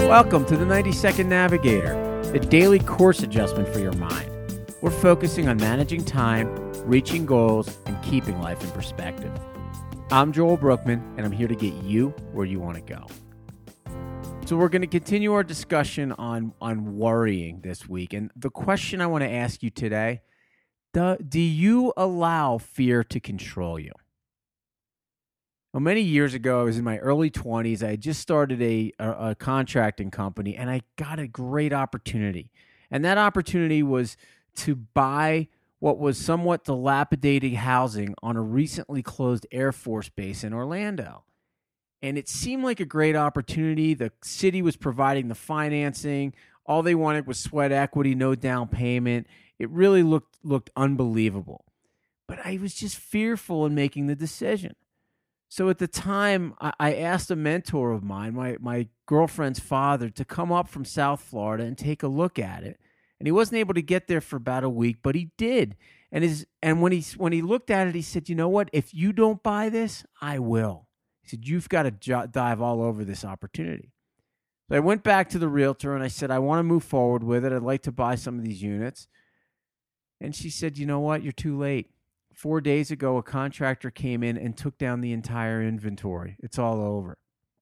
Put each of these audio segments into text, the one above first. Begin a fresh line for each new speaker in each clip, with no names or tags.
Welcome to the 90-Second Navigator, the daily course adjustment for your mind. We're focusing on managing time, reaching goals, and keeping life in perspective. I'm Joel Brookman, and I'm here to get you where you want to go. So we're going to continue our discussion on worrying this week. And the question I want to ask you today, do you allow fear to control you? Well, many years ago, I was in my early 20s. I had just started a contracting company, and I got a great opportunity. And that opportunity was to buy what was somewhat dilapidated housing on a recently closed Air Force base in Orlando. And it seemed like a great opportunity. The city was providing the financing. All they wanted was sweat equity, no down payment. It really looked unbelievable. But I was just fearful in making the decision. So at the time, I asked a mentor of mine, my girlfriend's father, to come up from South Florida and take a look at it. And he wasn't able to get there for about a week, but he did. And when he looked at it, he said, "You know what? If you don't buy this, I will." He said, "You've got to dive all over this opportunity." So I went back to the realtor and I said, "I want to move forward with it. I'd like to buy some of these units." And she said, "You know what? You're too late. 4 days ago, a contractor came in and took down the entire inventory. It's all over."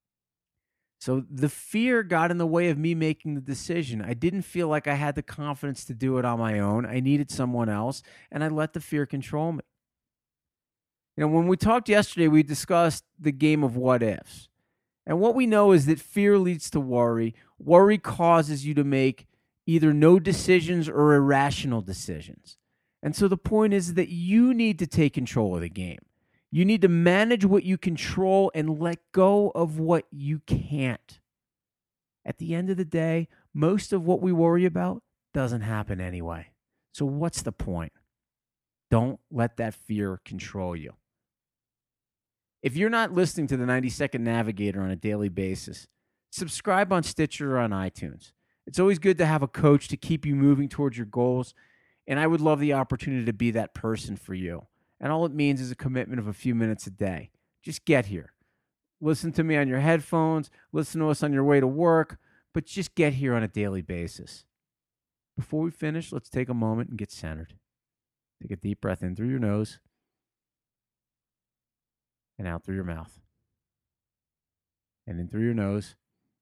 So the fear got in the way of me making the decision. I didn't feel like I had the confidence to do it on my own. I needed someone else, and I let the fear control me. You know, when we talked yesterday, we discussed the game of what ifs. And what we know is that fear leads to worry. Worry causes you to make either no decisions or irrational decisions. And so the point is that you need to take control of the game. You need to manage what you control and let go of what you can't. At the end of the day, most of what we worry about doesn't happen anyway. So what's the point? Don't let that fear control you. If you're not listening to the 90-Second Navigator on a daily basis, subscribe on Stitcher or on iTunes. It's always good to have a coach to keep you moving towards your goals. And I would love the opportunity to be that person for you. And all it means is a commitment of a few minutes a day. Just get here. Listen to me on your headphones. Listen to us on your way to work. But just get here on a daily basis. Before we finish, let's take a moment and get centered. Take a deep breath in through your nose and out through your mouth. And in through your nose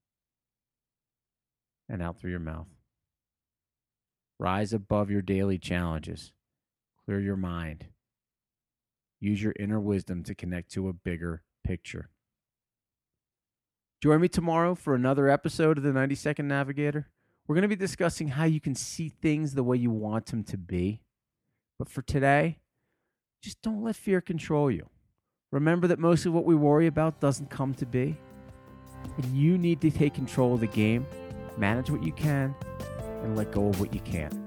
and out through your mouth. Rise above your daily challenges. Clear your mind. Use your inner wisdom to connect to a bigger picture. Join me tomorrow for another episode of the 90-Second Navigator. We're going to be discussing how you can see things the way you want them to be. But for today, just don't let fear control you. Remember that most of what we worry about doesn't come to be. And you need to take control of the game, manage what you can, and let go of what you can't.